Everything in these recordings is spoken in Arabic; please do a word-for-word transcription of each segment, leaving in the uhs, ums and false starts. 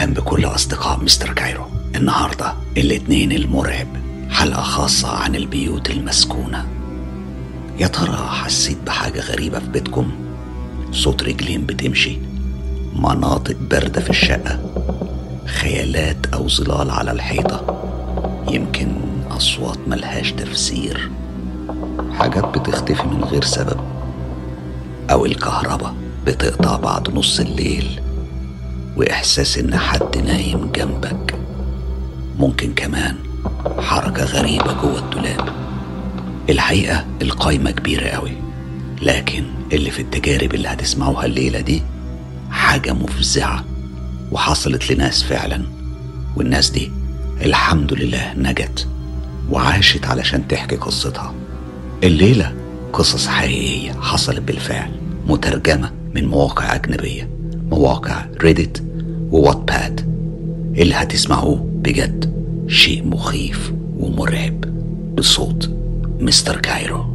أهلا بكل أصدقاء مستر كايرو. النهاردة الاثنين المرعب، حلقة خاصة عن البيوت المسكونة. يا ترى حسيت بحاجة غريبة في بيتكم؟ صوت رجلين بتمشي، مناطق باردة في الشقة، خيالات أو ظلال على الحيطة، يمكن أصوات ملهاش تفسير، حاجات بتختفي من غير سبب، أو الكهرباء بتقطع بعد نص الليل، وإحساس إن حد نايم جنبك. ممكن كمان حركة غريبة جوه الدولاب. الحقيقة القايمة كبيرة قوي، لكن اللي في التجارب اللي هتسمعوها الليلة دي حاجة مفزعة وحصلت لناس فعلا، والناس دي الحمد لله نجت وعاشت علشان تحكي قصتها. الليلة قصص حقيقية حصلت بالفعل، مترجمة من مواقع أجنبية، مواقع ريديت ووات باد. اللي هتسمعوه بجد شيء مخيف ومرعب بصوت مستر كايرو.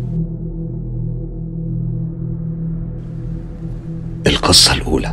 القصة الأولى.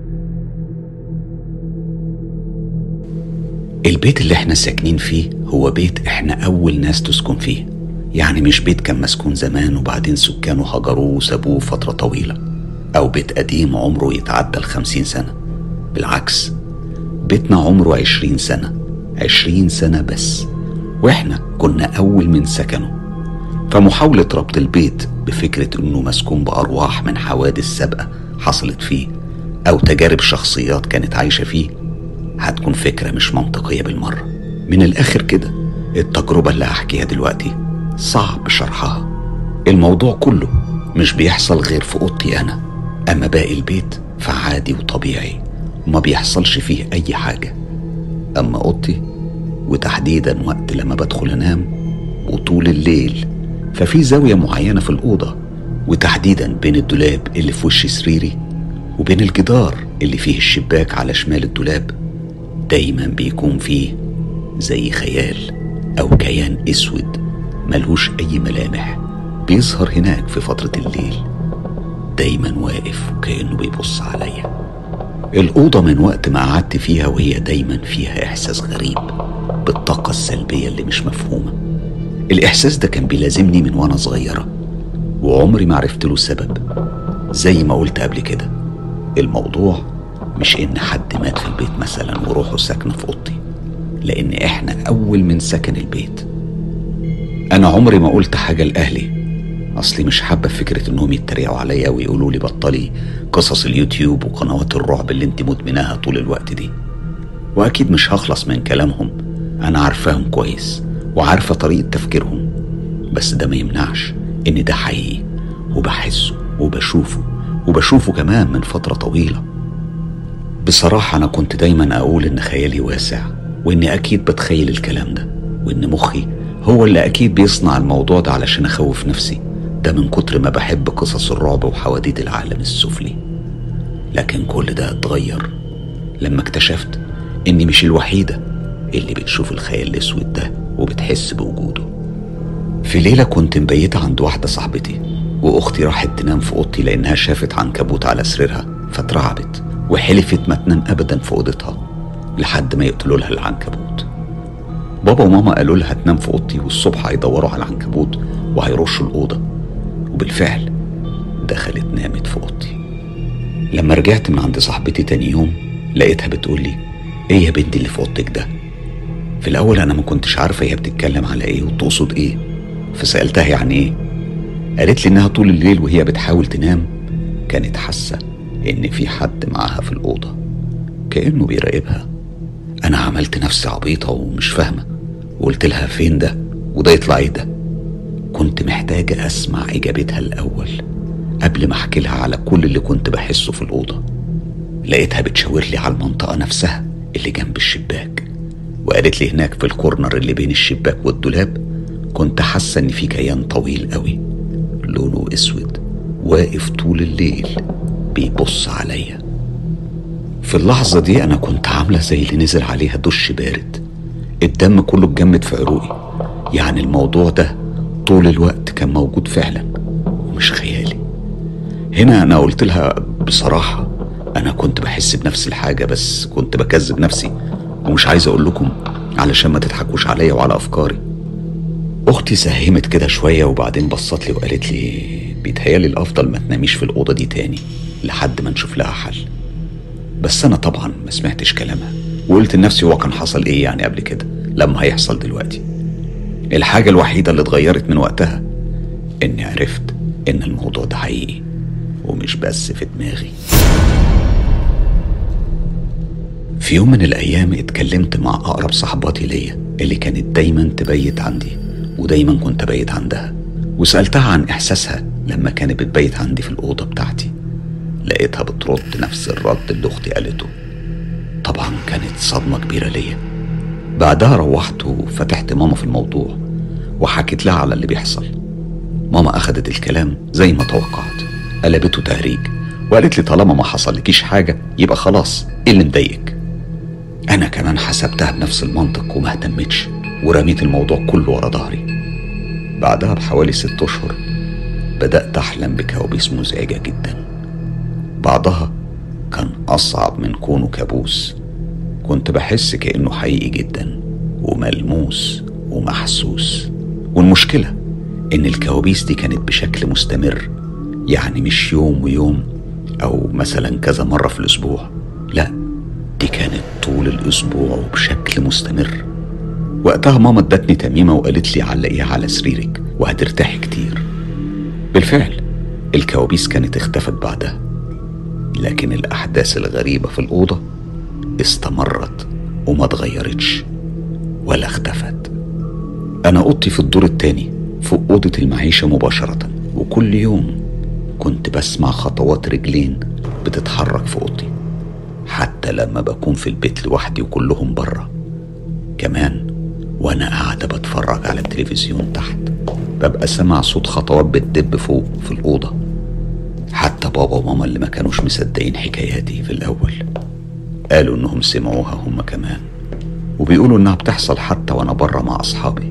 البيت اللي احنا ساكنين فيه هو بيت احنا أول ناس تسكن فيه، يعني مش بيت كان مسكون زمان وبعدين سكانه هجروه وسابوه فترة طويلة، أو بيت قديم عمره يتعدى الخمسين سنة. بالعكس، بيتنا عمره عشرين سنة، عشرين سنة بس، واحنا كنا أول من سكنه. فمحاولة ربط البيت بفكرة انه مسكون بأرواح من حوادث سابقة حصلت فيه أو تجارب شخصيات كانت عايشة فيه هتكون فكرة مش منطقية بالمرة. من الآخر كده، التجربة اللي هحكيها دلوقتي صعب شرحها. الموضوع كله مش بيحصل غير في أوضتي أنا، أما باقي البيت فعادي وطبيعي وما بيحصلش فيه أي حاجة. أما أوضتي، وتحديدا وقت لما بدخل أنام وطول الليل، ففي زاوية معينة في الأوضة، وتحديدا بين الدولاب اللي في وش سريري وبين الجدار اللي فيه الشباك على شمال الدولاب، دايما بيكون فيه زي خيال أو كيان أسود ملهوش أي ملامح بيظهر هناك في فترة الليل، دايما واقف وكأنه بيبص عليا. الأوضة من وقت ما قعدت فيها وهي دايما فيها إحساس غريب بالطاقة السلبية اللي مش مفهومة. الإحساس ده كان بيلازمني من وأنا صغيرة وعمري ما عرفت له سبب. زي ما قلت قبل كده، الموضوع مش إن حد مات في البيت مثلا وروحه ساكنة في أوضتي، لأن إحنا أول من سكن البيت. أنا عمري ما قلت حاجة لأهلي، أصلي مش حابة فكرة إنهم يتريقوا عليا ويقولوا لي بطلي قصص اليوتيوب وقنوات الرعب اللي انت مدمناها طول الوقت دي. وأكيد مش هخلص من كلامهم، أنا عارفاهم كويس وعارفة طريقة تفكيرهم، بس ده ما يمنعش إن ده حقيقي وبحسه وبشوفه وبشوفه كمان من فترة طويلة. بصراحة أنا كنت دايما أقول إن خيالي واسع، وإني أكيد بتخيل الكلام ده، وإن مخي هو اللي أكيد بيصنع الموضوع ده علشان أخوف نفسي، ده من كتر ما بحب قصص الرعب وحواديت العالم السفلي. لكن كل ده اتغير لما اكتشفت إني مش الوحيدة اللي بتشوف الخيال الأسود ده وبتحس بوجوده. في ليلة كنت مبيتة عند واحدة صاحبتي، وأختي راحت تنام في أوضتي لأنها شافت عنكبوت على سريرها فترعبت وحلفت ما تنام أبدا في أوضتها لحد ما يقتلوا لها العنكبوت. بابا وماما قالوا لها تنام في أوضتي والصبح هيدوروا على العنكبوت وهيرشوا الأوضة، وبالفعل دخلت نامت في أوضتي. لما رجعت من عند صاحبتي تاني يوم لقيتها بتقولي: إيه يا بنتي اللي في أوضتك ده؟ في الأول أنا ما كنتش عارفة هي بتتكلم على إيه وتقصد إيه، فسألتها يعني إيه. قالت لي إنها طول الليل وهي بتحاول تنام كانت حاسة إن في حد معاها في الأوضة كأنه بيراقبها. أنا عملت نفسي عبيطة ومش فاهمة، وقلت لها فين ده وده يطلع إيه ده. كنت محتاجة أسمع إجابتها الأول قبل ما أحكي لها على كل اللي كنت بحسه في الأوضة. لقيتها بتشاور لي على المنطقة نفسها اللي جنب الشباك، وقالت لي هناك في الكورنر اللي بين الشباك والدولاب كنت حاسة إن في كيان طويل قوي لونه أسود واقف طول الليل بيبص عليا. في اللحظة دي أنا كنت عاملة زي اللي نزل عليها دش بارد، الدم كله اتجمد في عروقي. يعني الموضوع ده طول الوقت كان موجود فعلا ومش خيالي. هنا أنا قلت لها بصراحة أنا كنت بحس بنفس الحاجة، بس كنت بكذب نفسي ومش عايز أقول لكم علشان ما تضحكوش عليا وعلى أفكاري. أختي ساهمت كده شوية وبعدين بصت لي وقالت لي بيتهيالي الأفضل ما تناميش في الأوضة دي تاني لحد ما نشوف لها حل. بس أنا طبعا ما سمعتش كلامها وقلت لنفسي هو كان حصل إيه يعني قبل كده لما هيحصل دلوقتي. الحاجة الوحيدة اللي اتغيرت من وقتها إني عرفت إن الموضوع ده حقيقي ومش بس في دماغي. في يوم من الأيام اتكلمت مع أقرب صحباتي ليا اللي كانت دايما تبيت عندي ودايما كنت بيت عندها، وسألتها عن إحساسها لما كانت بتبيت عندي في الأوضة بتاعتي. لقيتها بترد نفس الرد اللي أختي قالته. طبعا كانت صدمة كبيرة ليا. بعدها روحت وفتحت ماما في الموضوع وحكيت لها على اللي بيحصل. ماما أخدت الكلام زي ما توقعت، قلبته تهريج وقالت لي طالما ما حصلكيش حاجة يبقى خلاص، ايه اللي مضايقك؟ أنا كمان حسبتها بنفس المنطق وما اهتمتش ورميت الموضوع كله ورا ظهري. بعدها بحوالي ست أشهر بدأت أحلم بكوابيس مزعجة جدا. بعضها كان أصعب من كونه كابوس، كنت بحس كأنه حقيقي جدا وملموس ومحسوس. والمشكلة إن الكوابيس دي كانت بشكل مستمر، يعني مش يوم ويوم أو مثلا كذا مرة في الأسبوع، لا دي كانت طول الأسبوع وبشكل مستمر. وقتها ماما ادتني تميمة وقالت لي علقيها على سريرك وهترتاحي كتير. بالفعل الكوابيس كانت اختفت بعدها، لكن الأحداث الغريبة في الأوضة استمرت وما اتغيرتش ولا اختفت. أنا أوضتي في الدور التاني فوق أوضة المعيشة مباشرة، وكل يوم كنت بسمع خطوات رجلين بتتحرك في أوضتي حتى لما بكون في البيت لوحدي وكلهم برا. كمان وأنا قاعدة بتفرج على التلفزيون تحت ببقى سمع صوت خطوات بتدب فوق في الأوضة. حتى بابا وماما اللي ما كانوش مصدقين حكاياتي في الأول قالوا إنهم سمعوها هم كمان، وبيقولوا إنها بتحصل حتى وأنا برا مع أصحابي.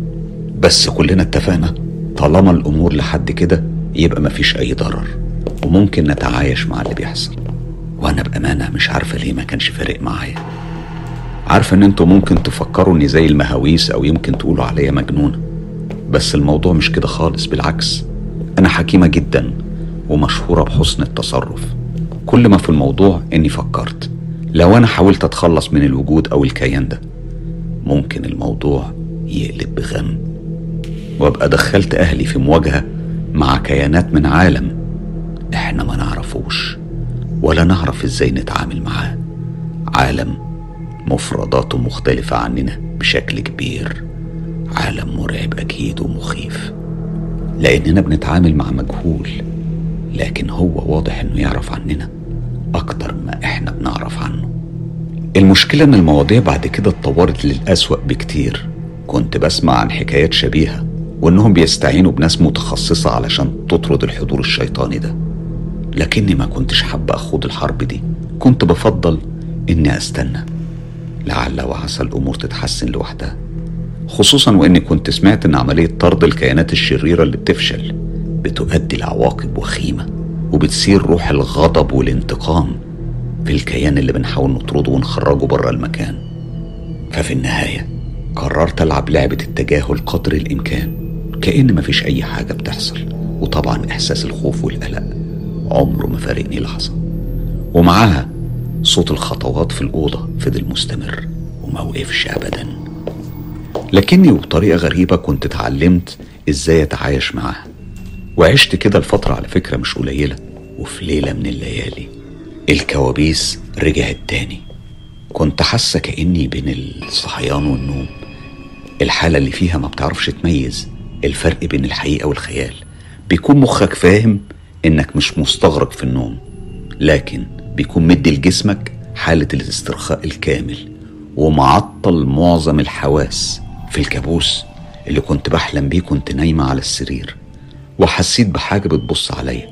بس كلنا اتفقنا طالما الأمور لحد كده يبقى مفيش أي ضرر وممكن نتعايش مع اللي بيحصل. وأنا بأمانة مش عارفة ليه ما كانش فارق معايا. عارفة إن انتوا ممكن تفكروا إني زي المهاويس أو يمكن تقولوا عليا مجنونة، بس الموضوع مش كده خالص، بالعكس أنا حكيمة جدا ومشهورة بحسن التصرف. كل ما في الموضوع إني فكرت لو أنا حاولت أتخلص من الوجود أو الكيان ده ممكن الموضوع يقلب بغم وأبقى دخلت أهلي في مواجهة مع كيانات من عالم إحنا ما نعرفوش ولا نعرف إزاي نتعامل معاه. عالم مفرداته مختلفة عننا بشكل كبير، عالم مرعب أكيد ومخيف لأننا بنتعامل مع مجهول، لكن هو واضح إنه يعرف عننا أكتر ما إحنا بنعرف عنه. المشكلة إن المواضيع بعد كده اتطورت للأسوأ بكتير. كنت بسمع عن حكايات شبيهة وإنهم بيستعينوا بناس متخصصة علشان تطرد الحضور الشيطاني ده، لكني ما كنتش حابة أخوض الحرب دي. كنت بفضل إني أستنى لعل وعسى الأمور تتحسن لوحدها، خصوصا وإني كنت سمعت إن عملية طرد الكيانات الشريرة اللي بتفشل بتؤدي لعواقب وخيمة وبتثير روح الغضب والانتقام في الكيان اللي بنحاول نطرده ونخرجه بره المكان. ففي النهاية قررت ألعب لعبة التجاهل قدر الإمكان كأن مفيش أي حاجة بتحصل، وطبعا إحساس الخوف والقلق عمره ما فارقني لحظة، ومعاها صوت الخطوات في الأوضة فضل مستمر وما وقفش أبدا. لكني بطريقة غريبة كنت اتعلمت إزاي أتعايش معاها وعشت كده الفترة على فكرة مش قليلة. وفي ليلة من الليالي الكوابيس رجعت تاني. كنت حاسة كأني بين الصحيان والنوم، الحالة اللي فيها ما بتعرفش تميز الفرق بين الحقيقة والخيال. بيكون مخك فاهم إنك مش مستغرق في النوم، لكن بيكون مدي لجسمك حالة الاسترخاء الكامل ومعطل معظم الحواس. في الكابوس اللي كنت بحلم بيه كنت نايمة على السرير وحسيت بحاجة بتبص عليا،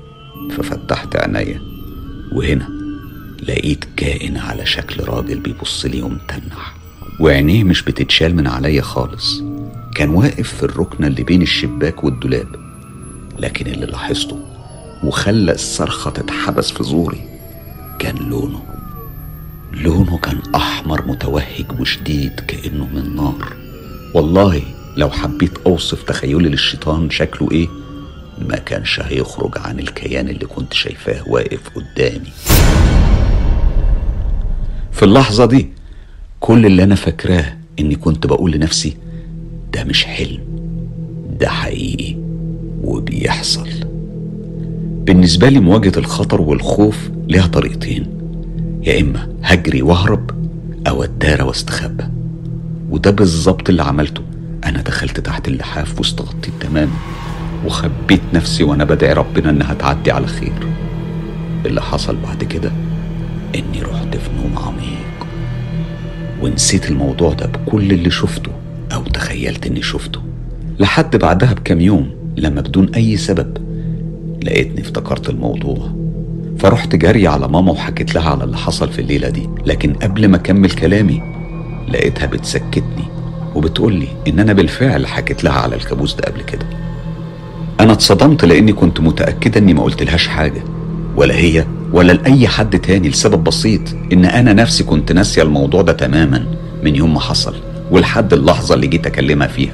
ففتحت عينيا وهنا لقيت كائن على شكل راجل بيبص لي ومتنح، وعينيه مش بتتشال من عليا خالص. كان واقف في الركنة اللي بين الشباك والدولاب، لكن اللي لاحظته وخلى الصرخة تتحبس في زوري كان لونه لونه كان أحمر متوهج وشديد كأنه من نار. والله لو حبيت أوصف تخيلي للشيطان شكله إيه ما كانش هيخرج عن الكيان اللي كنت شايفاه واقف قدامي. في اللحظة دي كل اللي أنا فاكراه إني كنت بقول لنفسي ده مش حلم، ده حقيقي وبيحصل. بالنسبة لي مواجهة الخطر والخوف ليها طريقتين، يا إما هجري واهرب أو أدارى واستخبى، وده بالظبط اللي عملته. أنا دخلت تحت اللحاف واستغطيت تماما وخبيت نفسي وأنا بدعي ربنا إنها تعدي على خير. اللي حصل بعد كده إني رحت في نوم عميق ونسيت الموضوع ده بكل اللي شفته أو تخيلت إني شفته، لحد بعدها بكام يوم لما بدون أي سبب لقيتني افتكرت الموضوع، فرحت جري على ماما وحكيت لها على اللي حصل في الليلة دي. لكن قبل ما أكمل كلامي لقيتها بتسكتني وبتقولي إن أنا بالفعل حكيت لها على الكابوس ده قبل كده. أنا اتصدمت لأني كنت متأكدة إني ما قلتلهاش حاجة، ولا هي ولا لأي حد تاني، لسبب بسيط إن أنا نفسي كنت ناسية الموضوع ده تماما من يوم ما حصل ولحد اللحظة اللي جيت أكلمها فيها.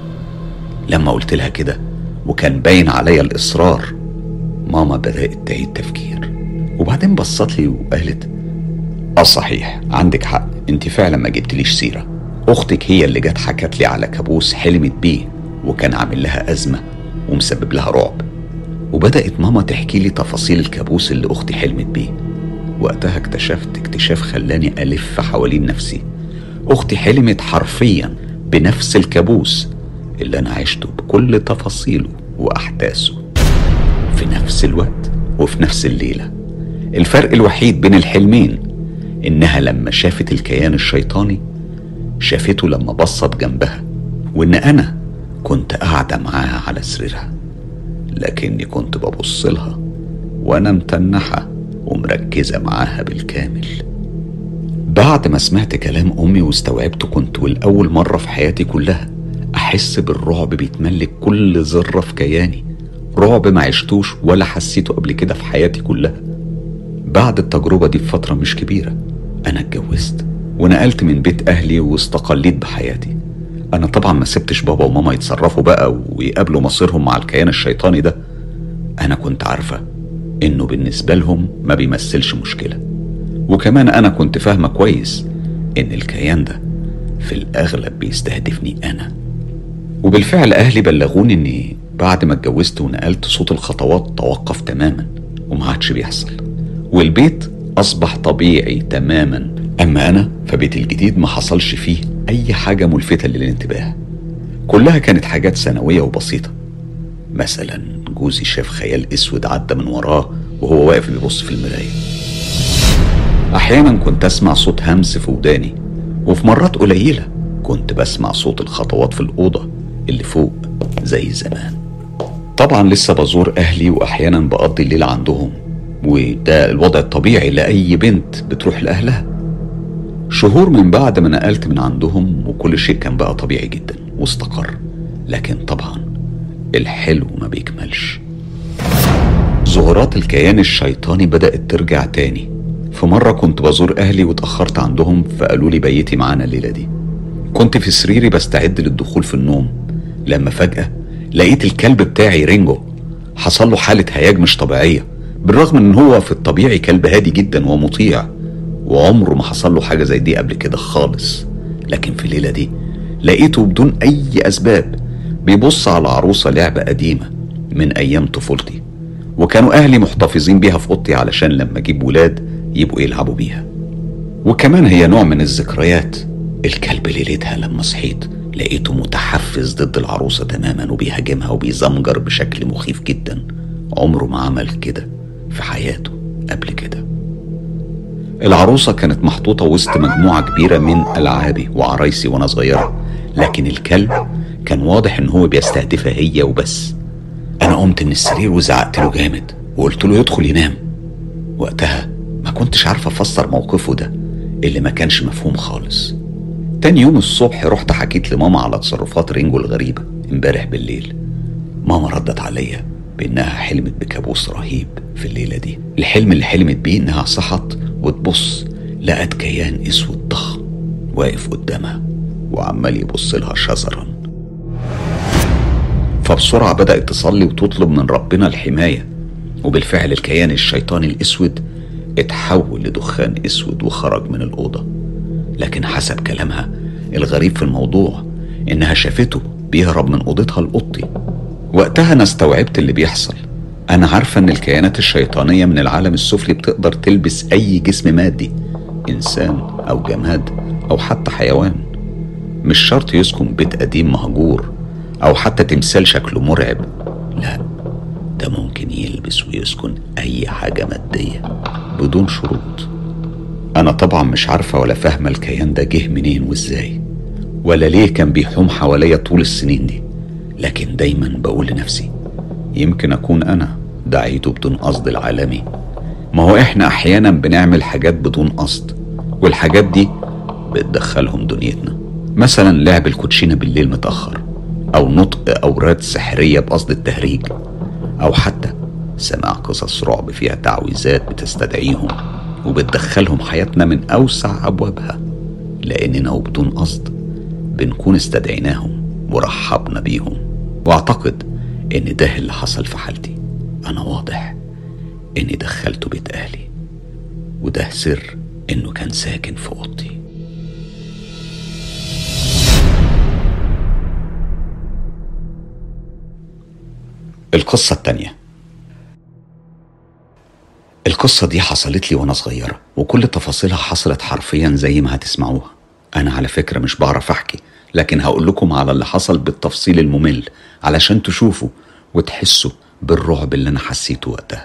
لما قلت لها كده وكان باين عليا الإصرار، ماما بدأت تعيد تفكير وبعدين بصت لي وقالت اه صحيح عندك حق، انت فعلا ما جبتليش سيرة. اختك هي اللي جت حكت لي على كابوس حلمت بيه وكان عامل لها أزمة ومسبب لها رعب. وبدأت ماما تحكي لي تفاصيل الكابوس اللي اختي حلمت بيه. وقتها اكتشفت اكتشاف خلاني ألف حوالين نفسي. اختي حلمت حرفيا بنفس الكابوس اللي انا عشته بكل تفاصيله واحداثه في نفس الوقت وفي نفس الليلة. الفرق الوحيد بين الحلمين انها لما شافت الكيان الشيطاني شافته لما بصت جنبها، وان انا كنت قاعدة معاها على سريرها لكني كنت ببص لها وانا متنحة ومركزة معاها بالكامل. بعد ما سمعت كلام امي واستوعبته كنت والأول مرة في حياتي كلها احس بالرعب بيتملك كل ذرة في كياني، رعب ما عشتوش ولا حسيته قبل كده في حياتي كلها. بعد التجربة دي بفترة مش كبيرة انا اتجوزت ونقلت من بيت اهلي واستقليت بحياتي. انا طبعا ما سبتش بابا وماما يتصرفوا بقى ويقابلوا مصيرهم مع الكيان الشيطاني ده. انا كنت عارفة انه بالنسبة لهم ما بيمثلش مشكلة، وكمان انا كنت فاهمة كويس ان الكيان ده في الاغلب بيستهدفني انا. وبالفعل اهلي بلغوني اني بعد ما اتجوزت ونقلت صوت الخطوات توقف تماما وما عادش بيحصل، والبيت اصبح طبيعي تماما. اما انا فبيتي الجديد ما حصلش فيه اي حاجة ملفتة للانتباه، كلها كانت حاجات ثانوية وبسيطة. مثلا جوزي شاف خيال اسود عدى من وراه وهو واقف بيبص في المراية. احيانا كنت اسمع صوت همس في وداني، وفي مرات قليلة كنت بسمع صوت الخطوات في الأوضة اللي فوق زي زمان. طبعا لسه بزور اهلي واحيانا بقضي الليل عندهم، وده الوضع الطبيعي لأي بنت بتروح لأهلها. شهور من بعد ما نقلت من عندهم وكل شيء كان بقى طبيعي جدا واستقر، لكن طبعا الحلو ما بيكملش. ظهورات الكيان الشيطاني بدأت ترجع تاني. في مرة كنت بزور أهلي واتأخرت عندهم فقالوا لي بيتي معانا الليلة دي. كنت في سريري بستعد للدخول في النوم لما فجأة لقيت الكلب بتاعي رينجو حصل له حالة هياج مش طبيعية، بالرغم ان هو في الطبيعي كلب هادي جدا ومطيع وعمره ما حصل له حاجة زي دي قبل كده خالص. لكن في الليلة دي لقيته بدون اي اسباب بيبص على عروسة لعبة قديمة من ايام طفولتي، وكانوا اهلي محتفظين بيها في اوضتي علشان لما اجيب ولاد يبقوا يلعبوا بيها، وكمان هي نوع من الذكريات. الكلب ليلتها لما صحيت لقيته متحفز ضد العروسة تماما وبيهاجمها وبيزمجر بشكل مخيف جدا، عمره ما عمل كده في حياته قبل كده. العروسة كانت محطوطة وسط مجموعة كبيرة من ألعابي وعرايسي وانا صغيرة، لكن الكلب كان واضح ان هو بيستهدفها هي وبس. انا قمت من السرير وزعقت له جامد وقلت له يدخل ينام. وقتها ما كنتش عارفة افسر موقفه ده اللي ما كانش مفهوم خالص. تاني يوم الصبح رحت حكيت لماما على تصرفات رينجو الغريبة امبارح بالليل. ماما ردت عليا بإنها حلمت بكابوس رهيب في الليلة دي. الحلم اللي حلمت بيه إنها صحت وتبص لقت كيان أسود ضخم واقف قدامها وعمال يبص لها شزرا. فبسرعة بدأت تصلي وتطلب من ربنا الحماية، وبالفعل الكيان الشيطاني الأسود اتحول لدخان أسود وخرج من الأوضة. لكن حسب كلامها الغريب في الموضوع إنها شافته بيهرب من أوضتها لأوضتي. وقتها أنا استوعبت اللي بيحصل. أنا عارفة إن الكيانات الشيطانية من العالم السفلي بتقدر تلبس أي جسم مادي، إنسان أو جماد أو حتى حيوان. مش شرط يسكن بيت قديم مهجور أو حتى تمثال شكله مرعب، لا، ده ممكن يلبس ويسكن أي حاجة مادية بدون شروط. أنا طبعا مش عارفة ولا فاهمة الكيان ده جه منين وإزاي، ولا ليه كان بيحوم حواليا طول السنين دي، لكن دايما بقول لنفسي يمكن أكون أنا دعيته بدون قصد العالمي. ما هو إحنا أحيانا بنعمل حاجات بدون قصد، والحاجات دي بتدخلهم دنيتنا. مثلا لعب الكوتشينة بالليل متأخر، أو نطق أوراد سحرية بقصد التهريج، أو حتى سماع قصص رعب فيها تعويذات بتستدعيهم وبتدخلهم حياتنا من أوسع أبوابها، لأننا وبدون قصد بنكون استدعيناهم ورحبنا بيهم. وأعتقد إن ده اللي حصل في حالتي. أنا واضح إني دخلته بيت أهلي، وده سر إنه كان ساكن في أوضتي. القصة التانية. القصة دي حصلت لي وانا صغيرة، وكل تفاصيلها حصلت حرفيا زي ما هتسمعوها. انا على فكرة مش بعرف احكي، لكن هقول لكم على اللي حصل بالتفصيل الممل علشان تشوفوا وتحسوا بالرعب اللي انا حسيته وقتها.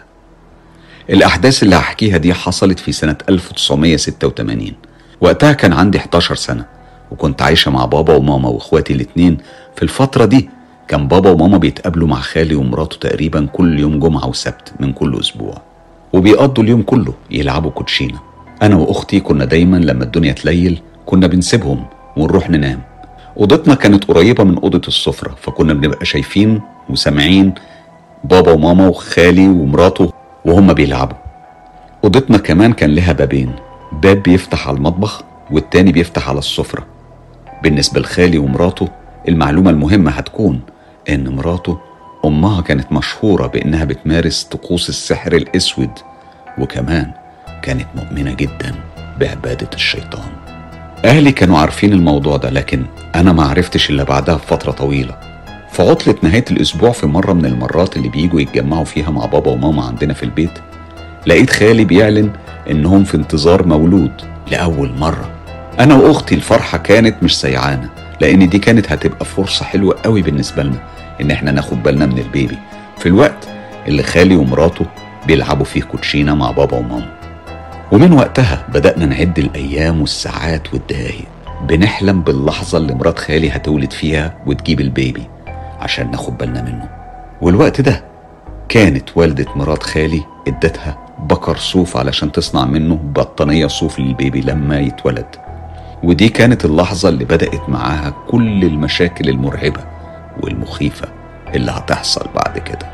الاحداث اللي هحكيها دي حصلت في سنة ألف وتسعمية ستة وتمانين. وقتها كان عندي حداشر سنة، وكنت عايشة مع بابا وماما واخواتي الاتنين. في الفترة دي كان بابا وماما بيتقابلوا مع خالي ومراته تقريبا كل يوم جمعة وسبت من كل اسبوع، وبيقضوا اليوم كله يلعبوا كوتشينة. انا واختي كنا دايما لما الدنيا تليل كنا بنسيبهم ونروح ننام. اوضتنا كانت قريبة من اوضة السفرة، فكنا بنبقى شايفين وسامعين بابا وماما وخالي ومراته وهم بيلعبوا. اوضتنا كمان كان لها بابين، باب بيفتح على المطبخ والتاني بيفتح على السفرة. بالنسبة لخالي ومراته المعلومة المهمة هتكون ان مراته امها كانت مشهورة بانها بتمارس طقوس السحر الاسود، وكمان كانت مؤمنة جدا بعبادة الشيطان. اهلي كانوا عارفين الموضوع ده، لكن انا ما عرفتش الا بعدها بفترة طويلة. في عطلة نهاية الاسبوع في مرة من المرات اللي بيجوا يتجمعوا فيها مع بابا وماما عندنا في البيت، لقيت خالي بيعلن انهم في انتظار مولود لأول مرة. انا واختي الفرحة كانت مش سيعانة، لان دي كانت هتبقى فرصة حلوة قوي بالنسبة لنا ان احنا ناخد بالنا من البيبي في الوقت اللي خالي ومراته بيلعبوا فيه كوتشينة مع بابا وماما. ومن وقتها بدأنا نعد الايام والساعات والدقايق، بنحلم باللحظة اللي مرات خالي هتولد فيها وتجيب البيبي عشان ناخد بالنا منه. والوقت ده كانت والدة مرات خالي ادتها بكر صوف علشان تصنع منه بطانية صوف للبيبي لما يتولد. ودي كانت اللحظة اللي بدأت معاها كل المشاكل المرعبة والمخيفة اللي هتحصل بعد كده.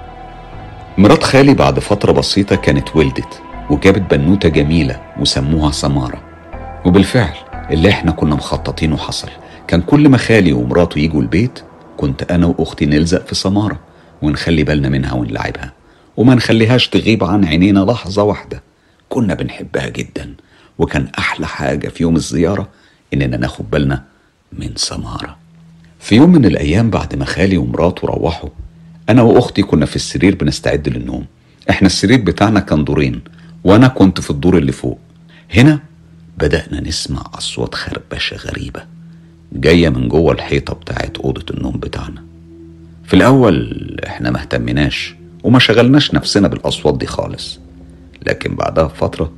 مرات خالي بعد فترة بسيطة كانت ولدت وجابت بنوتة جميلة وسموها سمارة. وبالفعل اللي احنا كنا مخططينه حصل. كان كل ما خالي ومراته يجوا البيت كنت انا واختي نلزق في سمارة ونخلي بالنا منها ونلعبها، وما نخليهاش تغيب عن عينينا لحظة واحدة. كنا بنحبها جدا، وكان احلى حاجة في يوم الزيارة اننا ناخد بالنا من سمارة. في يوم من الايام بعد ما خالي ومراته روحوا، انا واختي كنا في السرير بنستعد للنوم. احنا السرير بتاعنا كان دورين، وانا كنت في الدور اللي فوق. هنا بدأنا نسمع اصوات خربشة غريبة جاية من جوه الحيطة بتاعت اوضة النوم بتاعنا. في الاول احنا ما اهتمناش وما شغلناش نفسنا بالاصوات دي خالص، لكن بعدها فترة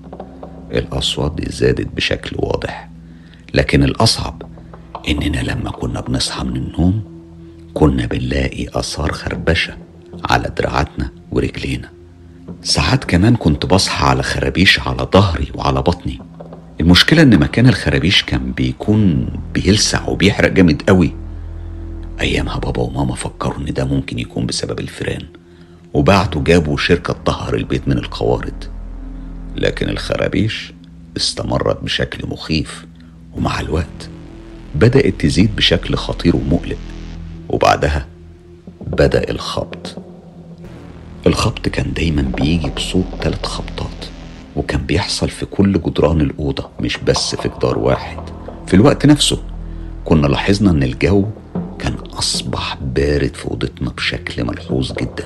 الاصوات دي زادت بشكل واضح. لكن الاصعب اننا لما كنا بنصحى من النوم كنا بنلاقي اثار خربشة على دراعاتنا ورجلينا. ساعات كمان كنت بصحى على خرابيش على ظهري وعلى بطني. المشكلة ان مكان الخرابيش كان بيكون بيلسع وبيحرق جامد قوي. ايامها بابا وماما فكروا ان ده ممكن يكون بسبب الفيران، وبعتوا جابوا شركة تطهر البيت من القوارض. لكن الخرابيش استمرت بشكل مخيف، ومع الوقت بدأت تزيد بشكل خطير ومقلق. وبعدها بدأ الخبط. الخبط كان دايما بيجي بصوت ثلاث خبطات، وكان بيحصل في كل جدران الأوضة مش بس في جدار واحد. في الوقت نفسه كنا لاحظنا ان الجو كان أصبح بارد في أوضتنا بشكل ملحوظ جدا.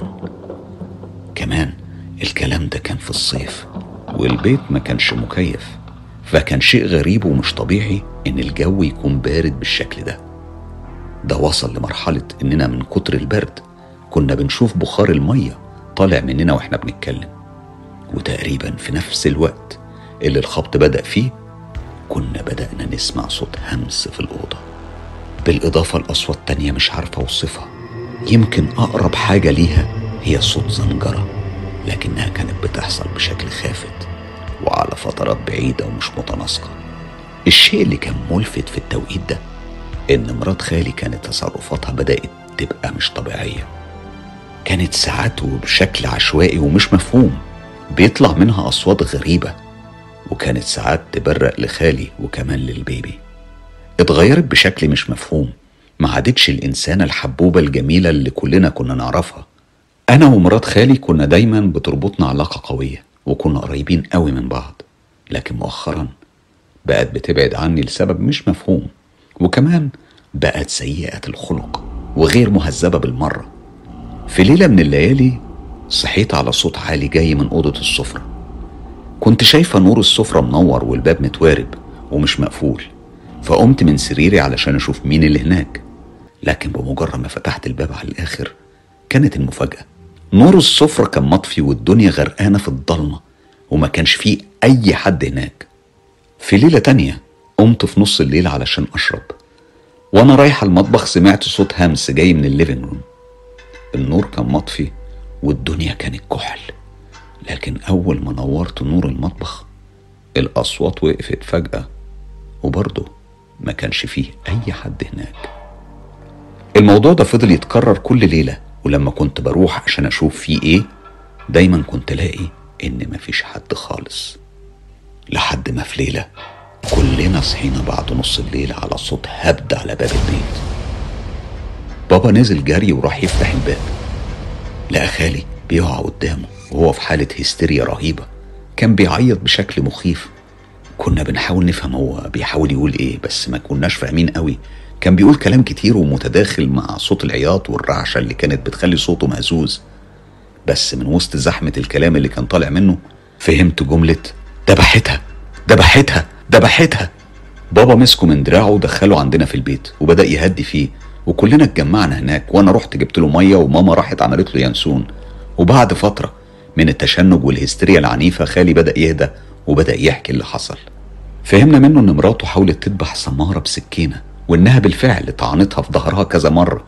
كمان الكلام ده كان في الصيف، والبيت ما كانش مكيف، فكان شيء غريب ومش طبيعي ان الجو يكون بارد بالشكل ده. ده وصل لمرحلة اننا من كتر البرد كنا بنشوف بخار المية طالع مننا واحنا بنتكلم. وتقريبا في نفس الوقت اللي الخبط بدأ فيه كنا بدأنا نسمع صوت همس في الأوضة، بالإضافة لأصوات تانية مش عارفة أوصفها. يمكن أقرب حاجة ليها هي صوت زنجرة، لكنها كانت بتحصل بشكل خافت وعلى فترات بعيدة ومش متناسقة. الشيء اللي كان ملفت في التوقيت ده إن مرات خالي كانت تصرفاتها بدأت تبقى مش طبيعية. كانت ساعات وبشكل عشوائي ومش مفهوم بيطلع منها أصوات غريبة، وكانت ساعات تبرق لخالي وكمان للبيبي. اتغيرت بشكل مش مفهوم، ما عادتش الإنسانة الحبوبة الجميلة اللي كلنا كنا نعرفها. أنا ومرات خالي كنا دايما بتربطنا علاقة قوية وكنا قريبين قوي من بعض، لكن مؤخرا بقت بتبعد عني لسبب مش مفهوم، وكمان بقت سيئة الخلق وغير مهذبة بالمرة. في ليلة من الليالي صحيت على صوت عالي جاي من أوضة السفرة. كنت شايفة نور السفرة منور والباب متوارب ومش مقفول، فقمت من سريري علشان أشوف مين اللي هناك. لكن بمجرد ما فتحت الباب على الآخر كانت المفاجأة. نور السفرة كان مطفي والدنيا غرقانة في الضلمة، وما كانش فيه أي حد هناك. في ليلة تانية قمت في نص الليل علشان أشرب، وأنا رايحة المطبخ سمعت صوت همس جاي من الليفينج روم. النور كان مطفي والدنيا كانت كحل، لكن أول ما نورت نور المطبخ الأصوات وقفت فجأة، وبرضه ما كانش فيه أي حد هناك. الموضوع ده فضل يتكرر كل ليلة، ولما كنت بروح عشان أشوف فيه إيه دايما كنت ألاقي إن مفيش حد خالص. لحد ما في ليلة كلنا صحينا بعد نص الليل على صوت هبد على باب البيت. بابا نزل جري وراح يفتح الباب، لقى خالي بيقع قدامه وهو في حالة هستيريا رهيبة، كان بيعيط بشكل مخيف. كنا بنحاول نفهم هو بيحاول يقول ايه، بس ما كناش فاهمين قوي. كان بيقول كلام كتير ومتداخل مع صوت العياط والرعشة اللي كانت بتخلي صوته مهزوز. بس من وسط زحمة الكلام اللي كان طالع منه فهمت جملة دبحتها دبحتها دبحتها. بابا مسكه من دراعه ودخله عندنا في البيت وبدأ يهدي فيه، وكلنا اتجمعنا هناك، وانا رحت جبت له ميه وماما راحت عملت له ينسون. وبعد فتره من التشنج والهستيريا العنيفه خالي بدأ يهدى وبدأ يحكي اللي حصل. فهمنا منه ان مراته حاولت تذبح سماره بسكينه، وانها بالفعل طعنتها في ظهرها كذا مره.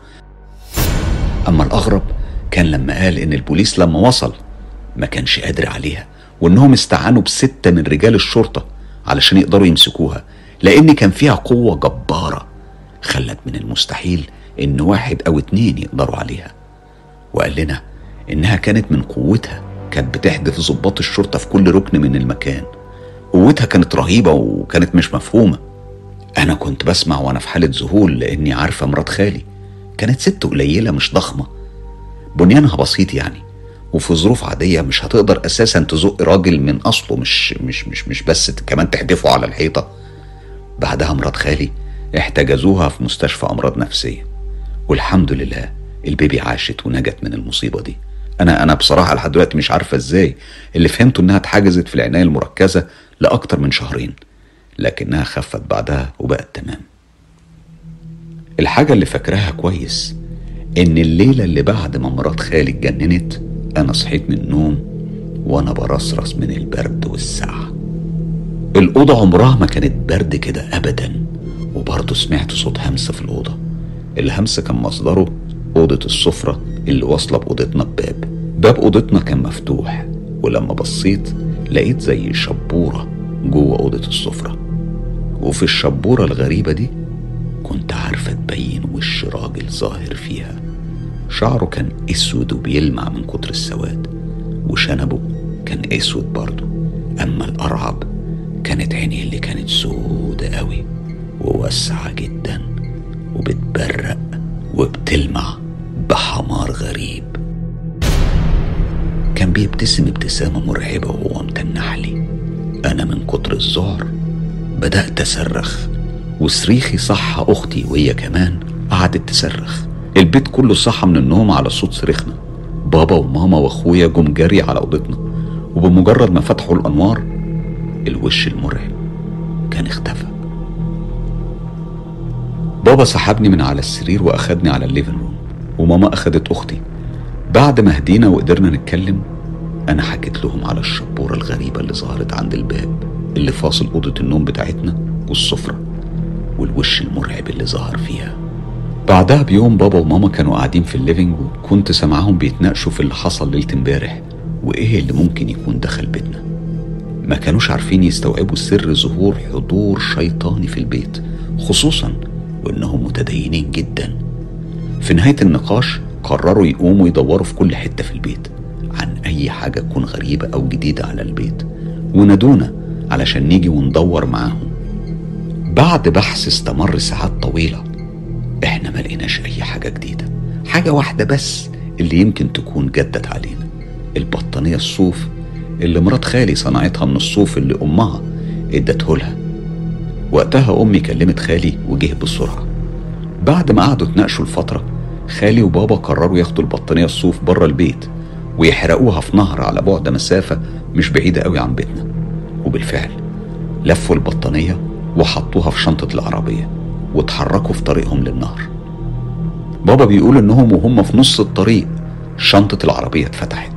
اما الاغرب كان لما قال ان البوليس لما وصل ما كانش قادر عليها، وانهم استعانوا بستة من رجال الشرطه علشان يقدروا يمسكوها، لان كان فيها قوه جباره خلت من المستحيل ان واحد او اتنين يقدروا عليها. وقال لنا انها كانت من قوتها كانت بتحدف ضباط الشرطة في كل ركن من المكان. قوتها كانت رهيبة وكانت مش مفهومة. انا كنت بسمع وانا في حالة ذهول، لاني عارفة مرات خالي كانت ست قليلة مش ضخمة، بنيانها بسيط يعني، وفي ظروف عادية مش هتقدر اساسا تزق راجل من اصله، مش مش مش مش بس كمان تحدفه على الحيطة. بعدها مرات خالي احتجزوها في مستشفى امراض نفسية، والحمد لله البيبي عاشت ونجت من المصيبة دي. انا انا بصراحة لحد دلوقتي مش عارفة ازاي. اللي فهمته انها اتحجزت في العناية المركزة لاكتر من شهرين، لكنها خفت بعدها وبقت تمام. الحاجة اللي فاكراها كويس ان الليلة اللي بعد ما مرات خالي اتجننت انا صحيت من النوم وانا برصرص من البرد والسعة. الأوضة عمرها ما كانت برد كده ابدا، وبرضه سمعت صوت همس في الأوضة. الهمس كان مصدره أوضة السفرة اللي واصلة بأوضتنا بباب. باب أوضتنا كان مفتوح، ولما بصيت لقيت زي شبورة جوه أوضة السفرة، وفي الشبورة الغريبة دي كنت عارفة تبين وش راجل ظاهر فيها. شعره كان اسود وبيلمع من كتر السواد، وشنبه كان اسود برضه. اما الارعب كانت عينيه اللي كانت سودة قوي وواسعة جدا وبتبرق وبتلمع بحمار غريب. كان بيبتسم ابتسامة مرعبة وهو متنح لي. انا من كتر الذعر بدأت اصرخ، وصريخي صح اختي وهي كمان قعدت تصرخ. البيت كله صحى من النوم على صوت صريخنا. بابا وماما واخويا جم جري على اوضتنا، وبمجرد ما فتحوا الانوار الوش المرعب كان اختفى. بابا سحبني من على السرير واخدني على الليفن روم، وماما اخدت اختي. بعد ما هدينا وقدرنا نتكلم انا حكيت لهم على الشبورة الغريبة اللي ظهرت عند الباب اللي فاصل اوضة النوم بتاعتنا والسفرة، والوش المرعب اللي ظهر فيها. بعدها بيوم بابا وماما كانوا قاعدين في الليفينج، وكنت سامعاهم بيتناقشوا في اللي حصل ليلة امبارح وايه اللي ممكن يكون دخل بيتنا. ما كانوش عارفين يستوعبوا سر ظهور حضور شيطاني في البيت، خصوصا وانهم متدينين جدا. في نهاية النقاش قرروا يقوموا يدوروا في كل حتة في البيت عن اي حاجة تكون غريبة او جديدة على البيت، ونادونا علشان نيجي وندور معاهم. بعد بحث استمر ساعات طويلة احنا ما لقيناش اي حاجة جديدة. حاجة واحدة بس اللي يمكن تكون جدت علينا، البطانية الصوف اللي مرات خالي صنعتها من الصوف اللي امها ادته لها. وقتها امي كلمت خالي وجه بسرعة. بعد ما قعدوا اتناقشوا الفترة، خالي وبابا قرروا ياخدوا البطانية الصوف بره البيت ويحرقوها في نهر على بعد مسافة مش بعيدة قوي عن بيتنا. وبالفعل لفوا البطانية وحطوها في شنطة العربية وتحركوا في طريقهم للنهر. بابا بيقول انهم وهم في نص الطريق شنطة العربية اتفتحت.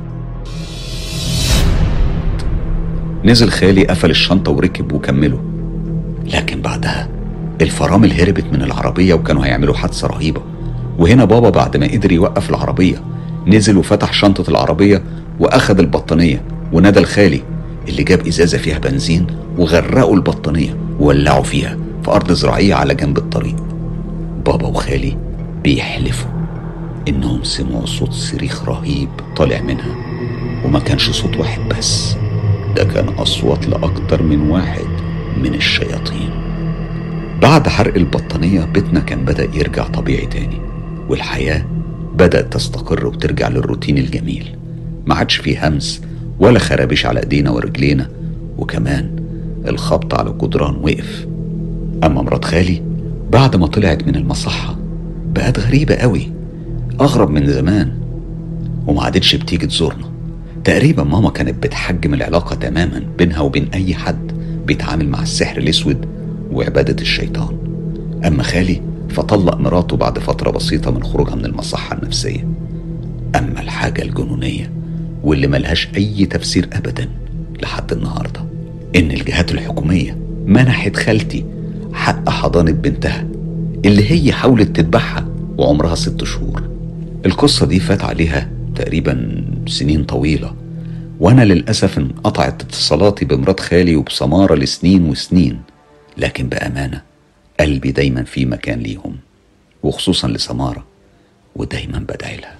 نزل خالي قفل الشنطة وركب وكملوا، لكن بعدها الفرامل هربت من العربية وكانوا هيعملوا حادثة رهيبة. وهنا بابا بعد ما قدر يوقف العربية نزل وفتح شنطة العربية واخد البطانية ونادى لخالي اللي جاب ازازة فيها بنزين وغرقوا البطانية وولعوا فيها في ارض زراعية على جنب الطريق. بابا وخالي بيحلفوا انهم سمعوا صوت صريخ رهيب طالع منها، وما كانش صوت واحد بس، ده كان اصوات لاكتر من واحد من الشياطين. بعد حرق البطانية بيتنا كان بدأ يرجع طبيعي تاني، والحياة بدأت تستقر وترجع للروتين الجميل. ما عادش فيه همس ولا خرابيش على ايدينا ورجلينا، وكمان الخبط على الجدران وقف. اما مرات خالي بعد ما طلعت من المصحة بقت غريبة قوي، اغرب من زمان، وما عادتش بتيجي تزورنا. تقريبا ماما كانت بتحجم العلاقة تماما بينها وبين اي حد بيتعامل مع السحر الاسود وعبادة الشيطان. اما خالي فطلق مراته بعد فترة بسيطة من خروجها من المصحة النفسية. اما الحاجة الجنونية واللي ملهاش اي تفسير ابدا لحد النهاردة ان الجهات الحكومية منحت خالتي حق حضانة بنتها اللي هي حاولت تذبحها وعمرها ست شهور. القصة دي فات عليها تقريبا سنين طويلة، وانا للأسف انقطعت اتصالاتي بمرات خالي وبسمارة لسنين وسنين، لكن بأمانة قلبي دايما في مكان ليهم، وخصوصا لسمارة، ودايما بدعي لها.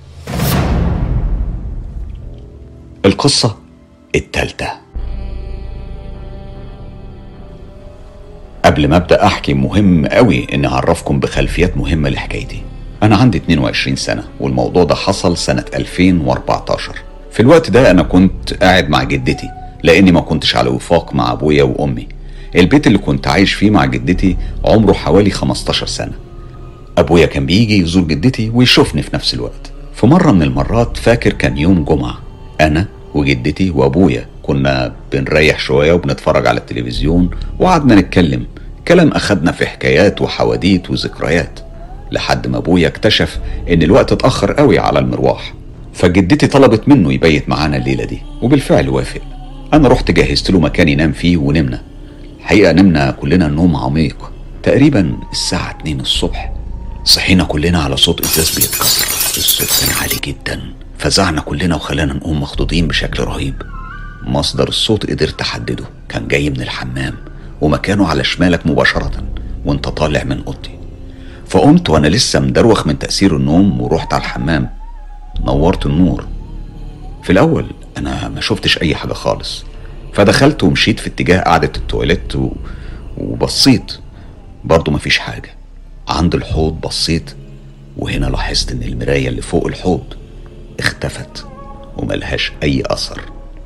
القصة التالتة. قبل ما ابدأ احكي مهم قوي اني اعرفكم بخلفيات مهمة لحكايتي. انا عندي اتنين وعشرين سنة، والموضوع ده حصل سنة ألفين واربعتاشر. في الوقت ده انا كنت قاعد مع جدتي لاني ما كنتش على وفاق مع ابويا وامي. البيت اللي كنت عايش فيه مع جدتي عمره حوالي خمستاشر سنة. ابويا كان بيجي يزور جدتي ويشوفني في نفس الوقت. في مرة من المرات فاكر كان يوم جمعة، انا وجدتي وابويا كنا بنريح شوية وبنتفرج على التلفزيون، وقعدنا نتكلم كلام اخدنا في حكايات وحواديت وذكريات، لحد ما ابويا اكتشف ان الوقت اتأخر قوي على المرواح. فجدتي طلبت منه يبيت معانا الليلة دي، وبالفعل وافق. انا رحت جهزت له مكان ينام فيه ونمنا. الحقيقة نمنا كلنا نوم عميق. تقريبا الساعة اتنين الصبح صحينا كلنا على صوت ازاز بيتكسر. الصوت كان عالي جدا، فزعنا كلنا وخلانا نقوم مخضوضين بشكل رهيب. مصدر الصوت قدرت احدده، كان جاي من الحمام ومكانه على شمالك مباشرة وانت طالع من اوضتي. فقمت وانا لسه مدروخ من تأثير النوم ورحت على الحمام نورت النور. في الاول انا ما شفتش اي حاجة خالص، فدخلت ومشيت في اتجاه قعدة التواليت و... وبصيت برضو مفيش حاجة. عند الحوض بصيت، وهنا لاحظت ان المراية اللي فوق الحوض اختفت وملهاش اي اثر.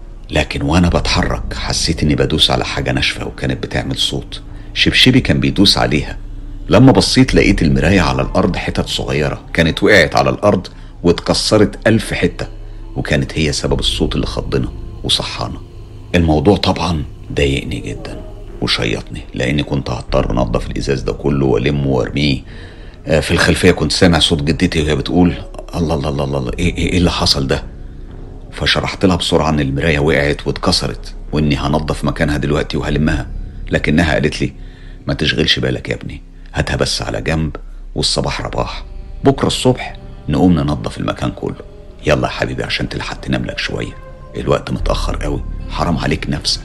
لكن وانا بتحرك حسيت اني بدوس على حاجة ناشفة وكانت بتعمل صوت، شبشبي كان بيدوس عليها. لما بصيت لقيت المراية على الارض حتت صغيرة كانت وقعت على الارض واتكسرت الف حتة، وكانت هي سبب الصوت اللي خضنا وصحانا. الموضوع طبعا ضايقني جدا وشيطني، لاني كنت هضطر انضف الازاز ده كله والمه وارميه. في الخلفية كنت سامع صوت جدتي وهي بتقول الله الله الله الله ايه, إيه, إيه اللي حصل ده. فشرحت لها بسرعة ان المراية وقعت واتكسرت واني هنضف مكانها دلوقتي وهلمها، لكنها قالت لي ما تشغلش بالك يا ابني، هاتها بس على جنب والصباح رباح، بكرة الصبح نقوم ننضف المكان كله. يلا يا حبيبي عشان تلحق تنام لك شوية، الوقت متأخر قوي، حرام عليك نفسك.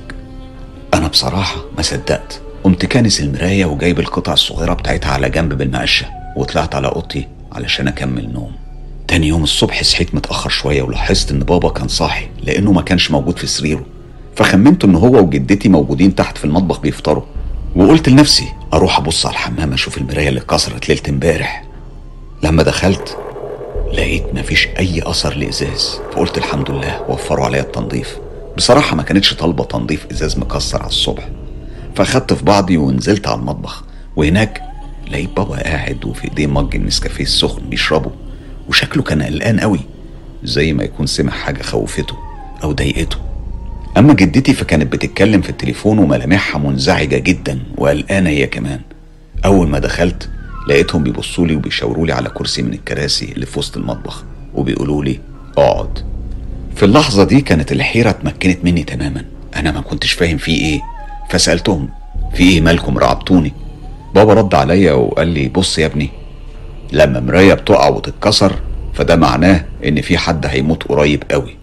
انا بصراحة ما صدقت، قمت كانس المراية وجايب القطع الصغيرة بتاعتها على جنب بالمقشة وطلعت على اوضتي علشان اكمل نوم. تاني يوم الصبح صحيت متأخر شوية ولاحظت ان بابا كان صاحي لانه ما كانش موجود في سريره، فخمنت ان هو وجدتي موجودين تحت في المطبخ بيفطروا، وقلت لنفسي اروح ابص على الحمام اشوف المراية اللي اتكسرت ليلة امبارح. لما دخلت لقيت مفيش اي اثر لازاز، فقلت الحمد لله وفروا عليا التنظيف. بصراحة ما كانتش طالبة تنظيف ازاز مكسر على الصبح، فاخدت في بعضي ونزلت على المطبخ، وهناك لقيت بابا قاعد وفي ايديه مج النسكافيه السخن بيشربه، وشكله كان قلقان قوي زي ما يكون سمع حاجة خوفته او ضايقته. اما جدتي فكانت بتتكلم في التليفون وملامحها منزعجة جدا وقلقانة هي كمان. اول ما دخلت لقيتهم بيبصولي وبيشاورولي على كرسي من الكراسي اللي في وسط المطبخ وبيقولولي اقعد. في اللحظة دي كانت الحيرة اتمكنت مني تماما، انا ما كنتش فاهم في ايه، فسألتهم في ايه مالكم رعبتوني. بابا رد عليا وقال لي بص يا ابني، لما مراية بتقع وتتكسر فده معناه ان في حد هيموت قريب قوي.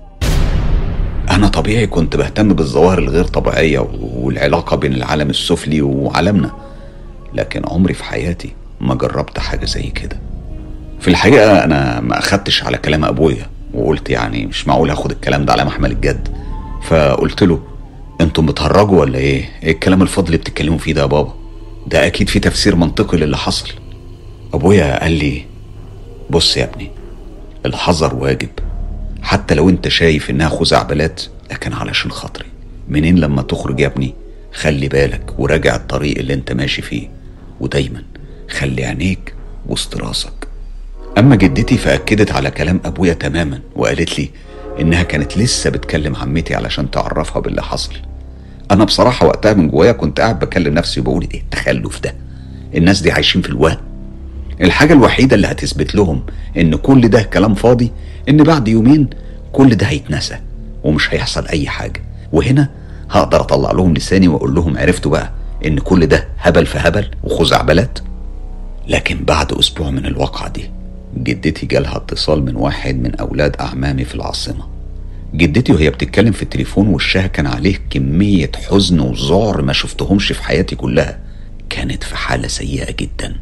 انا طبيعي كنت بهتم بالظواهر الغير طبيعية والعلاقة بين العالم السفلي وعالمنا، لكن عمري في حياتي ما جربت حاجة زي كده. في الحقيقة انا ما اخدتش على كلام ابويا، وقلت يعني مش معقول اخد الكلام ده على محمل الجد، فقلت له انتم بتهرجوا ولا ايه؟ ايه الكلام الفاضي اللي بتتكلموا فيه ده يا بابا؟ ده اكيد في تفسير منطقي للي حصل. ابويا قال لي بص يا ابني، الحذر واجب، حتى لو انت شايف انها خزعبلات، لكن علشان خاطري منين لما تخرج يا ابني خلي بالك وراجع الطريق اللي انت ماشي فيه، ودايما خلي عينيك وسط راسك. اما جدتي فاكدت على كلام ابويا تماما وقالت لي انها كانت لسه بتكلم عمتي علشان تعرفها باللي حصل. انا بصراحة وقتها من جوايا كنت قاعد بكلم نفسي وبقول ايه التخلف ده، الناس دي عايشين في الوهم. الحاجة الوحيدة اللي هتثبت لهم ان كل ده كلام فاضي ان بعد يومين كل ده هيتنسى ومش هيحصل اي حاجة، وهنا هقدر اطلع لهم لساني واقول لهم عرفتوا بقى ان كل ده هبل في هبل وخزعبلات. لكن بعد اسبوع من الواقعة دي جدتي جالها اتصال من واحد من اولاد اعمامي في العاصمة. جدتي وهي بتتكلم في التليفون وشها كان عليه كمية حزن وذعر ما شفتهمش في حياتي كلها، كانت في حالة سيئة جدا.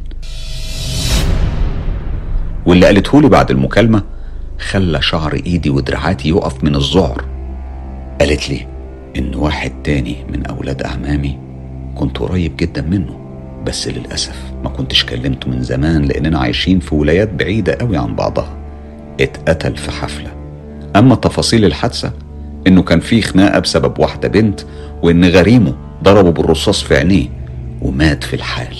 واللي قالته لي بعد المكالمة خلى شعر ايدي ودراعاتي يقف من الذعر. قالت لي ان واحد تاني من اولاد اعمامي كنت قريب جدا منه، بس للأسف ما كنتش كلمته من زمان لاننا عايشين في ولايات بعيدة قوي عن بعضها، اتقتل في حفلة. اما تفاصيل الحادثة انه كان في خناقة بسبب واحدة بنت، وان غريمه ضربه بالرصاص في عينيه ومات في الحال.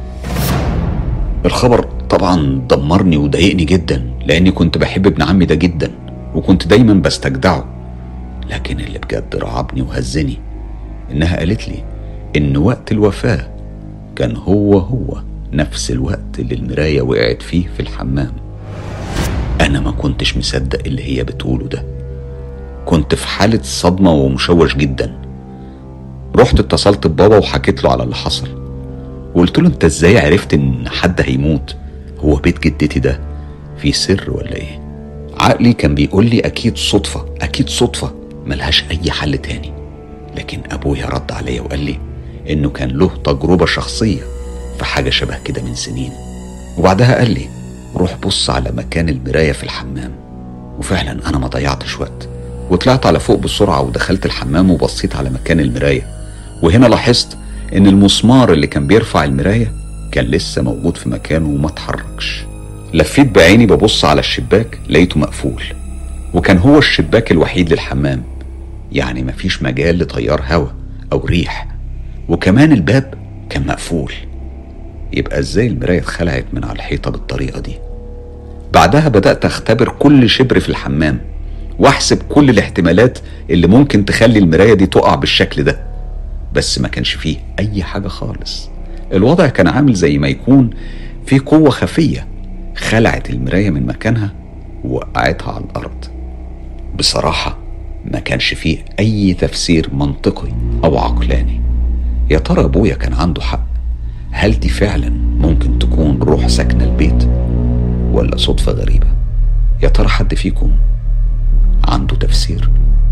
الخبر طبعا دمرني وضايقني جدا لاني كنت بحب ابن عمي ده جدا وكنت دايما بستجدعه، لكن اللي بجد رعبني وهزني انها قالت لي ان وقت الوفاة كان هو هو نفس الوقت اللي المراية وقعت فيه في الحمام. انا ما كنتش مصدق اللي هي بتقوله ده، كنت في حالة صدمة ومشوش جدا. رحت اتصلت ببابا وحكيت له على اللي حصل، وقلت له انت ازاي عرفت ان حد هيموت؟ هو بيت جدتي ده في سر ولا ايه؟ عقلي كان بيقول لي اكيد صدفة، اكيد صدفة ملهاش اي حل تاني. لكن ابويا رد عليا وقال لي انه كان له تجربة شخصية في حاجة شبه كده من سنين، وبعدها قال لي روح بص على مكان المراية في الحمام وفعلا أنا ما ضيعتش وقت، وطلعت على فوق بسرعة ودخلت الحمام وبصيت على مكان المراية. وهنا لاحظت إن المسمار اللي كان بيرفع المراية كان لسه موجود في مكانه وما اتحركش. لفيت بعيني ببص على الشباك، لقيته مقفول، وكان هو الشباك الوحيد للحمام، يعني مفيش مجال لتيار هوا أو ريح، وكمان الباب كان مقفول. يبقى ازاي المراية اتخلعت من على الحيطة بالطريقة دي؟ بعدها بدأت اختبر كل شبر في الحمام واحسب كل الاحتمالات اللي ممكن تخلي المراية دي تقع بالشكل ده، بس ما كانش فيه اي حاجة خالص. الوضع كان عامل زي ما يكون في قوة خفية خلعت المراية من مكانها ووقعتها على الارض. بصراحة ما كانش فيه اي تفسير منطقي او عقلاني. يا ترى ابويا كان عنده حق؟ هل دي فعلا ممكن تكون روح ساكنة البيت ولا صدفة غريبة؟ يا ترى حد فيكم عنده تفسير؟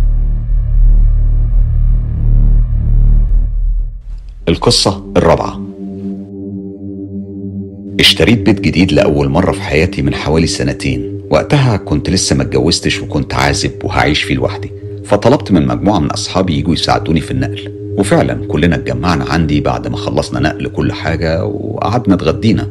القصة الرابعة. اشتريت بيت جديد لأول مرة في حياتي من حوالي سنتين. وقتها كنت لسه ما اتجوزتش وكنت عازب وهعيش فيه لوحدي، فطلبت من مجموعة من أصحابي يجوا يساعدوني في النقل. وفعلا كلنا اتجمعنا عندي بعد ما خلصنا نقل كل حاجة وقعدنا اتغدينا.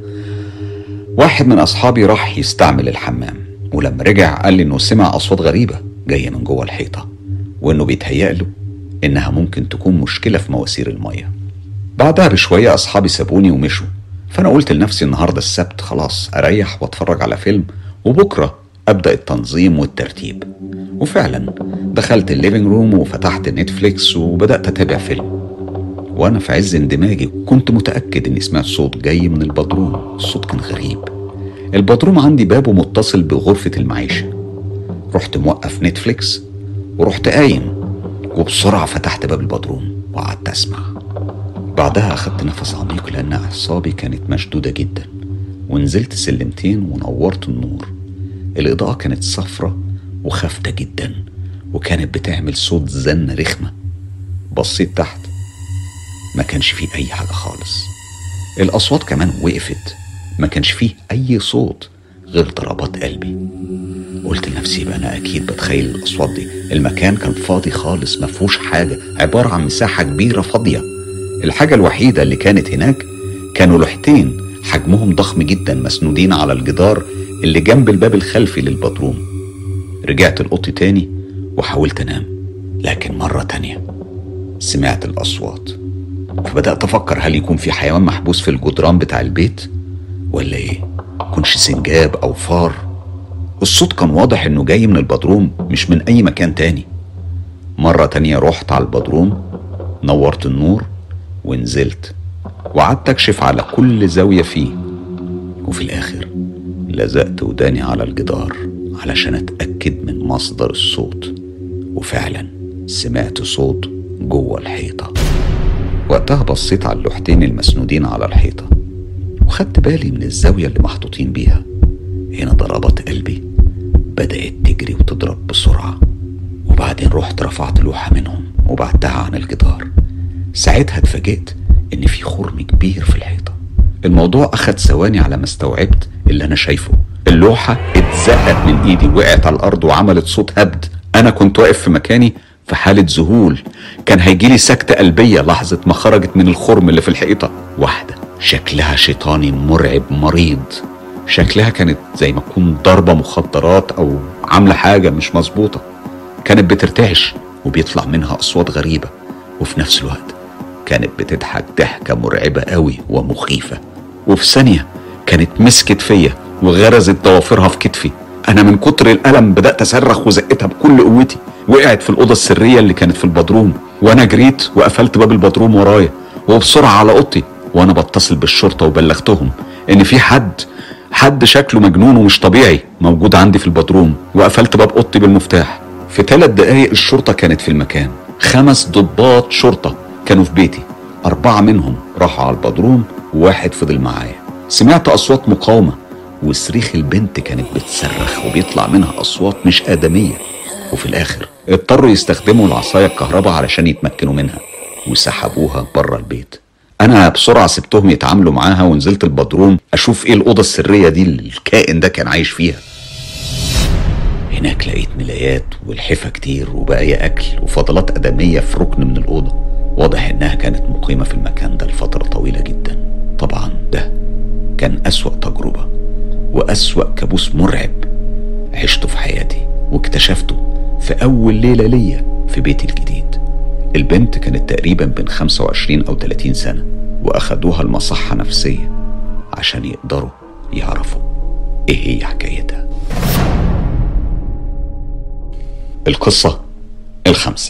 واحد من أصحابي راح يستعمل الحمام، ولما رجع قال لي إنه سمع أصوات غريبة جاية من جوه الحيطة، وإنه بيتهيأ له إنها ممكن تكون مشكلة في مواسير المية. بعدها بشوية أصحابي سابوني ومشوا، فأنا قلت لنفسي النهاردة السبت خلاص أريح وأتفرج على فيلم، وبكرة أبدأ التنظيم والترتيب. وفعلا دخلت الليفينج روم وفتحت نتفليكس وبدأت أتابع فيلم. وأنا في عز اندماجي كنت متأكد إني سمعت صوت جاي من البدروم. الصوت كان غريب. البدروم عندي بابه متصل بغرفة المعيشة. رحت موقف نتفليكس ورحت قايم، وبسرعة فتحت باب البدروم وقعدت أسمع. بعدها أخدت نفس عميق لأن أعصابي كانت مشدودة جدا، ونزلت سلمتين ونورت النور. الإضاءة كانت صفرة وخافتة جدا، وكانت بتعمل صوت زنة رخمة. بصيت تحت، ما كانش فيه أي حاجة خالص. الأصوات كمان وقفت، ما كانش فيه أي صوت غير ضربات قلبي. قلت لنفسي يبقى أنا أكيد بتخيل الأصوات دي. المكان كان فاضي خالص، ما فيهوش حاجة، عبارة عن مساحة كبيرة فاضية. الحاجة الوحيدة اللي كانت هناك كانوا لوحتين حجمهم ضخم جدا مسنودين على الجدار اللي جنب الباب الخلفي للبدروم. رجعت الأوضة تاني وحاولت أنام، لكن مرة تانية سمعت الأصوات. فبدأت أفكر هل يكون في حيوان محبوس في الجدران بتاع البيت ولا إيه؟ كنش سنجاب أو فار. الصوت كان واضح إنه جاي من البدروم مش من أي مكان تاني. مرة تانية رحت على البدروم، نورت النور ونزلت وقعدت أكشف على كل زاوية فيه. وفي الآخر لزقت وداني على الجدار علشان أتأكد من مصدر الصوت، وفعلا سمعت صوت جوه الحيطة. وقتها بصيت على اللوحتين المسنودين على الحيطة وخدت بالي من الزاوية اللي محطوطين بيها. هنا ضربات قلبي بدأت تجري وتضرب بسرعة، وبعدين رحت رفعت لوحة منهم وبعدتها عن الجدار. ساعتها اتفاجئت إن في خرم كبير في الحيطة. الموضوع أخد ثواني على ما استوعبت اللي أنا شايفه. اللوحة اتزقت من إيدي، وقعت على الأرض وعملت صوت هبد. أنا كنت واقف في مكاني في حالة ذهول، كان هيجيلي سكتة قلبية لحظة ما خرجت من الخرم اللي في الحيطة. واحدة شكلها شيطاني مرعب مريض، شكلها كانت زي ما تكون ضربة مخدرات أو عاملة حاجة مش مظبوطة. كانت بترتعش وبيطلع منها أصوات غريبة، وفي نفس الوقت كانت بتضحك ضحكة مرعبة قوي ومخيفة. وفي ثانية كانت مسكت فيا وغرزت ضوافرها في كتفي. أنا من كتر الألم بدأت أصرخ وزقتها بكل قوتي. وقعت في الأوضة السرية اللي كانت في البدروم، وأنا جريت وقفلت باب البدروم ورايا وبسرعة على أوضتي، وأنا بتصل بالشرطة وبلغتهم إن في حد حد شكله مجنون ومش طبيعي موجود عندي في البدروم، وقفلت باب أوضتي بالمفتاح. في ثلاث دقايق الشرطة كانت في المكان. خمس ضباط شرطة كانوا في بيتي، أربعة منهم راحوا على البدروم وواحد فضل معايا. سمعت أصوات مقاومة وصريخ البنت كانت بتصرخ وبيطلع منها أصوات مش آدمية. وفي الآخر اضطروا يستخدموا العصاية الكهرباء علشان يتمكنوا منها وسحبوها بره البيت. أنا بسرعة سبتهم يتعاملوا معاها ونزلت البدروم أشوف إيه الأوضة السرية دي اللي الكائن ده كان عايش فيها. هناك لقيت ملايات والحفة كتير وبقايا أكل وفضلات آدمية في ركن من الأوضة. واضح إنها كانت مقيمة في المكان ده لفترة طويلة جدا. طبعا ده كان أسوأ تجربة وأسوأ كابوس مرعب عشته في حياتي، واكتشفته في أول ليلة ليا في بيتي الجديد. البنت كانت تقريبا بين خمسة وعشرين أو ثلاثين سنة، وأخدوها المصحة نفسية عشان يقدروا يعرفوا إيه هي حكايتها. القصة الخامسة.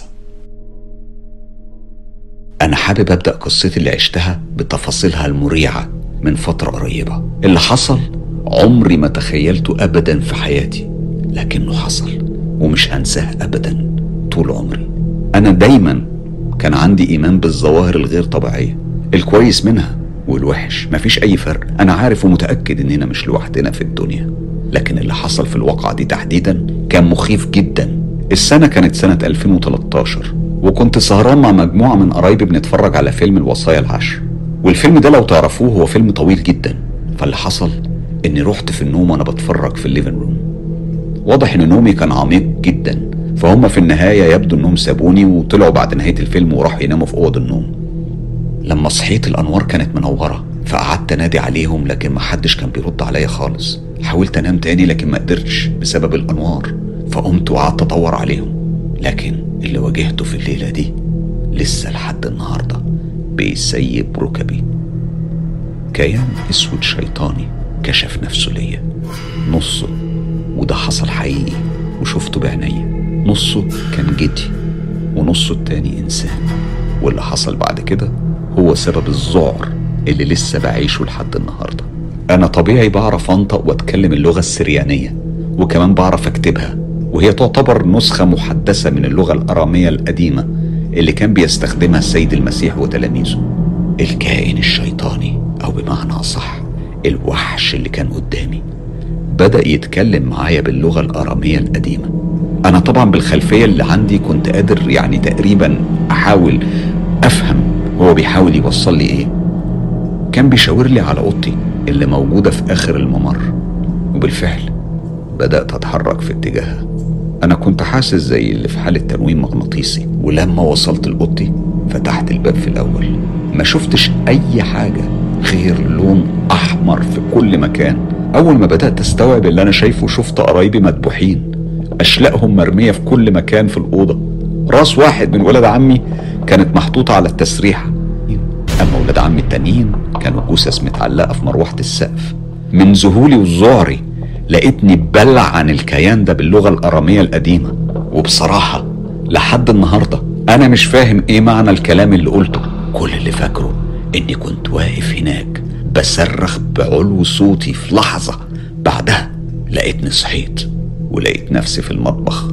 أنا حابب أبدأ قصتي اللي عشتها بتفاصيلها المريعة من فترة قريبة. اللي حصل عمري ما تخيلته أبدا في حياتي، لكنه حصل ومش هنساه أبدا طول عمري. أنا دايما كان عندي إيمان بالظواهر الغير طبيعية، الكويس منها والوحش مفيش أي فرق. أنا عارف ومتأكد إننا مش لوحدنا في الدنيا، لكن اللي حصل في الواقعة دي تحديدا كان مخيف جدا. السنة كانت سنة ألفين وتلتاشر، وكنت سهران مع مجموعة من قرايبي بنتفرج على فيلم الوصايا العشر، والفيلم ده لو تعرفوه هو فيلم طويل جدا. فاللي حصل إني رحت في النوم وأنا بتفرج في الليفن روم. واضح إن نومي كان عميق جدا، فهم في النهاية يبدو إنهم سابوني وطلعوا بعد نهاية الفيلم وراحوا يناموا في أوض النوم. لما صحيت الأنوار كانت منورة، فقعدت أنادي عليهم لكن محدش كان بيرد عليا خالص. حاولت أنام تاني لكن ما قدرتش بسبب الأنوار، فقمت وقعدت أدور عليهم. لكن اللي واجهته في الليلة دي لسه لحد النهاردة بيسيب ركبي. كيان اسود شيطاني كشف نفسه ليا، نصه وده حصل حقيقي وشفته بعينيا، نصه كان جدي ونصه التاني إنسان. واللي حصل بعد كده هو سبب الذعر اللي لسه بعيشه لحد النهاردة. أنا طبيعي بعرف أنطق وأتكلم اللغة السريانية، وكمان بعرف أكتبها، وهي تعتبر نسخة محدثة من اللغة الأرامية القديمة اللي كان بيستخدمها السيد المسيح وتلاميذه. الكائن الشيطاني أو بمعنى أصح الوحش اللي كان قدامي بدأ يتكلم معايا باللغة الأرامية القديمة. أنا طبعا بالخلفية اللي عندي كنت قادر يعني تقريبا أحاول أفهم هو بيحاول يوصل لي إيه. كان بيشاور لي على أوضتي اللي موجودة في آخر الممر، وبالفعل بدأت أتحرك في اتجاهها. أنا كنت حاسس زي اللي في حالة تنويم مغناطيسي، ولما وصلت لأوضتي فتحت الباب. في الأول ما شفتش أي حاجة غير لون أحمر في كل مكان. أول ما بدأت أستوعب اللي أنا شايفه شفت قرايبي مدبوحين، أشلاءهم مرمية في كل مكان في الأوضة. راس واحد من ولاد عمي كانت محطوطة على التسريحة، أما ولاد عمي التانيين كانوا جثث متعلقة في مروحة السقف. من ذهولي وذعري لقيتني بلعن الكيان ده باللغة الأرامية القديمة، وبصراحة لحد النهاردة أنا مش فاهم إيه معنى الكلام اللي قلته. كل اللي فاكره إني كنت واقف هناك بصرخ بعلو صوتي في لحظة، بعدها لقيتني صحيت ولقيت نفسي في المطبخ.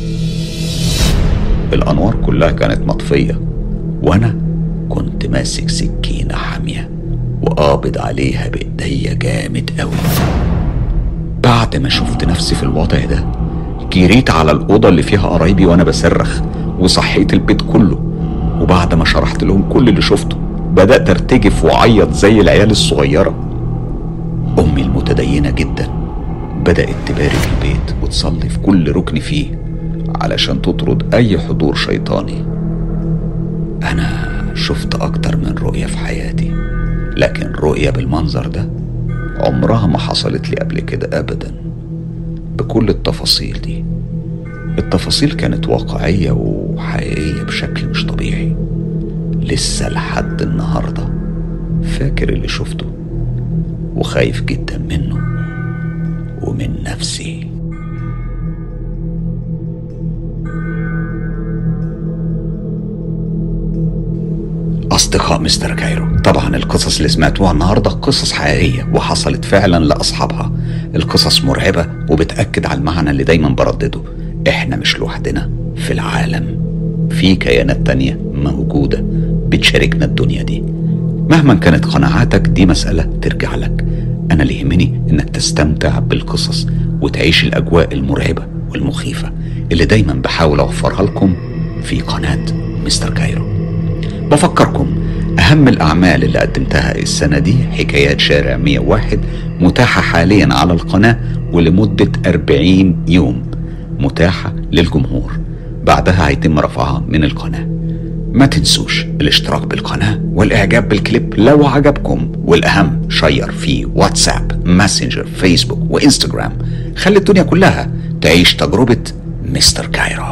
الأنوار كلها كانت مطفية، وأنا كنت ماسك سكينة حامية وقابض عليها بإيديا جامد قوي. بعد ما شفت نفسي في الوضع ده جريت على الأوضة اللي فيها قرايبي وأنا بصرخ، وصحيت البيت كله. وبعد ما شرحت لهم كل اللي شفته بدأت ارتجف وعيط زي العيال الصغيرة. أمي المتدينة جدا بدأت تبارك البيت وتصلي في كل ركن فيه علشان تطرد أي حضور شيطاني. أنا شفت أكتر من رؤية في حياتي، لكن رؤية بالمنظر ده عمرها ما حصلت لي قبل كده أبدا بكل التفاصيل دي. التفاصيل كانت واقعية وحقيقية بشكل مش طبيعي. لسه لحد النهاردة فاكر اللي شفته وخايف جدا منه ومن نفسي. أصدقاء مستر كايرو، طبعا القصص اللي سمعتوها النهاردة قصص حقيقية وحصلت فعلا لأصحابها. القصص مرعبة وبتأكد على المعنى اللي دايما بردده، احنا مش لوحدنا في العالم، في كيانات تانية موجودة بتشاركنا الدنيا دي. مهما كانت قناعاتك دي مسألة ترجع لك. أنا اللي يهمني إنك تستمتع بالقصص وتعيش الأجواء المرعبة والمخيفة اللي دايما بحاول أوفرها لكم في قناة مستر كايرو. بفكركم أهم الأعمال اللي قدمتها السنة دي حكايات شارع مية وواحد متاحة حاليا على القناة ولمدة أربعين يوم. متاحة للجمهور، بعدها هيتم رفعها من القناة. ما تنسوش الاشتراك بالقناة والإعجاب بالكليب لو عجبكم، والأهم شير في واتساب، ماسنجر، فيسبوك وإنستجرام. خلي الدنيا كلها تعيش تجربة مستر كايرو.